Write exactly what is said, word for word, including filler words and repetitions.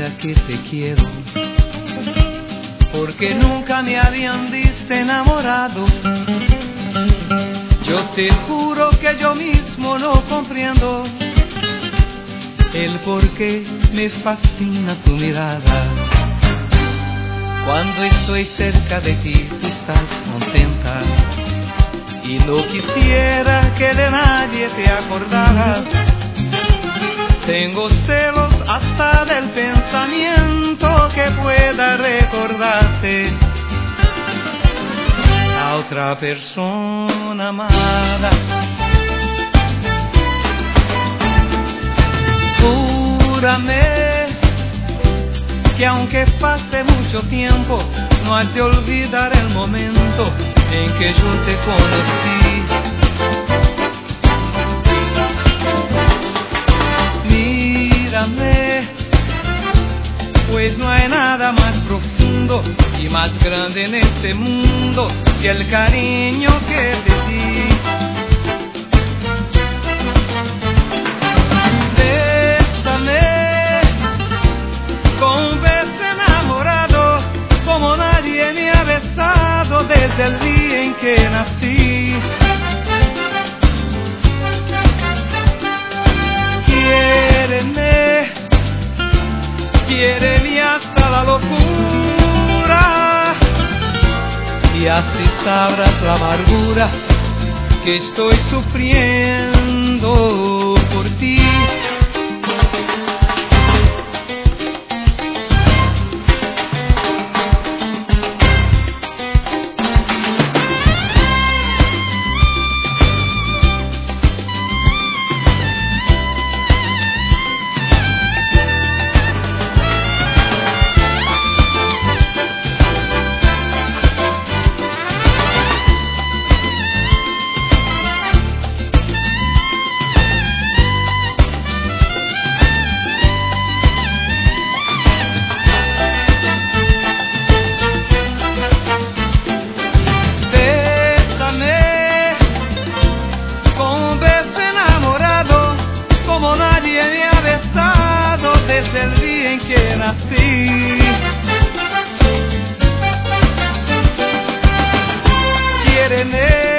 diga que te quiero, porque nunca me habían visto enamorado. Yo te juro que yo mismo no comprendo el por qué me fascina tu mirada. Cuando estoy cerca de ti, tú estás contenta, y no quisiera que de nadie te acordaras. Tengo celos hasta del pensamiento que pueda recordarte a otra persona amada. Júrame que aunque pase mucho tiempo, no has de olvidar el momento en que yo te conocí. Mírame, pues no hay nada más profundo y más grande en este mundo que el cariño que te di. Bésame con un beso enamorado como nadie me ha besado desde el día en que nací. Quiéreme, quiéreme hasta la locura, y así sabrás la amargura que estoy sufriendo por ti. Desde el día en que nací, quiéreme.